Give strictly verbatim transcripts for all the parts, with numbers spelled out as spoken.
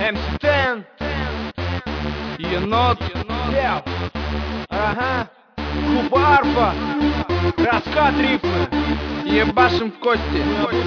эм си Тен, Енот, Лев, ага, группа Арфа, раскат рифмы, ебашим в кости.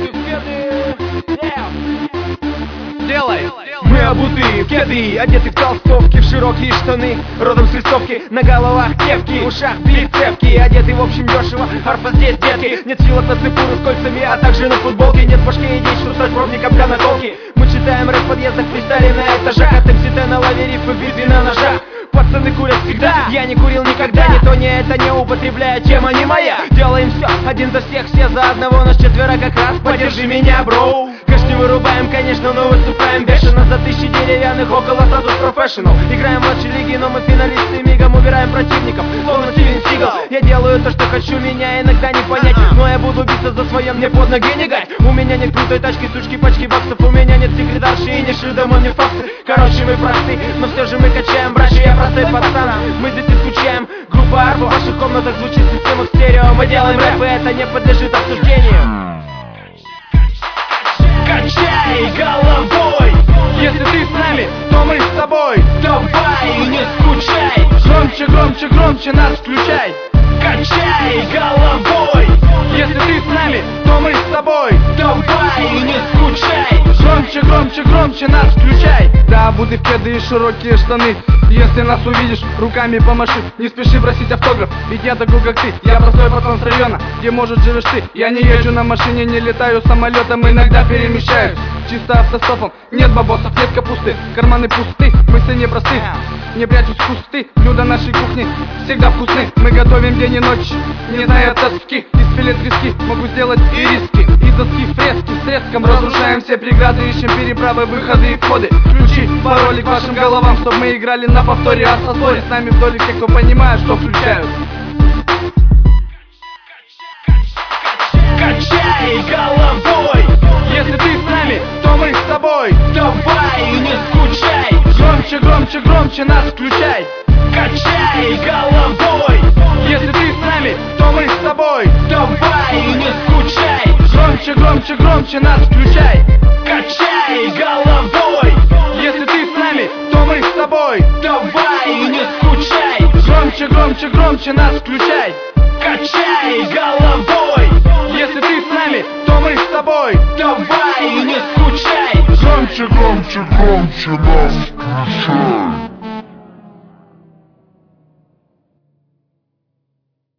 Делай! Мы обуты в кеды, одеты в толстовки, в широкие штаны, родом с листовки, на головах кепки, в ушах прицепки, одеты в общем дешево, арфа здесь детки. Нет вилок на цепуру с кольцами, а также на футболке. Нет в башке идей, что стать пробником для наколки. Мы читаем рэп в подъездах, фристайли на этажах, от эм си Тен на лаве рифы, битвы на ножах. Пацаны курят всегда, я не курил никогда. Ни то, ни это не употребляю, тема не моя. Делаем все, один за всех, все за одного. Нас четверо как раз, поддержи меня, бро. Кэш не вырубаем, конечно, но выступаем бешено. За тысячи деревянных, около статус профессионал. Играем в младшей лиги, но мы финалисты. Мигом убираем противников, словно Стивен Сигал. Я делаю то, что хочу, меня иногда не понять, но я буду биться за свое, мне под ноги не гать. У меня нет крутой тачки, сучки, пачки баксов. У меня нет секретарши и не шлю домой мне факсы. Короче, мы просты, но все же мы качаем братья. Я простой пацан, мы здесь не скучаем. Группа Арфа, в ваших комнатах звучит система стерео. Мы делаем рэп, и это не подлежит обсуждению. Качай головой, если ты с нами, то мы с тобой. Давай и не скучай, громче, громче, громче нас включай. Качай головой, если ты с нами, то мы с тобой. Давай и не скучай, громче, громче, громче нас включай. Да, обуты в кеды и широкие штаны. Если нас увидишь, руками помаши. Не спеши просить автограф, ведь я такой как ты. Я простой пацан с района, где может живешь ты. Я не езжу на машине, не летаю самолетом, иногда перемещаюсь чисто автостопом. Нет бабосов, нет капусты, карманы пусты. Мысли не просты, не прячусь в кусты. Блюда нашей кухни всегда вкусны. Мы готовим день и ночь, не зная тоски. Из филе трески могу сделать и риски. Из доски фрески с треском разрушаем все преграды. Ищем переправы, выходы и входы. Ключи, пароли к вашим головам, чтобы мы играли на повторе. А со с нами вдоль те, кто понимает, что включают. Качай головой, если ты с нами, то мы с тобой. Давай и не скучай, громче, громче, громче нас включай. Качай головой, если ты с нами, то мы с тобой. Давай и не скучай, громче, громче, громче нас включай. Качай головой, если ты с нами, то мы с тобой. Давай и не скучай, громче, громче, громче нас включай. Качай головой, если ты с нами, то мы с тобой. Давай и не скучай, громче, громче, громче нас включай.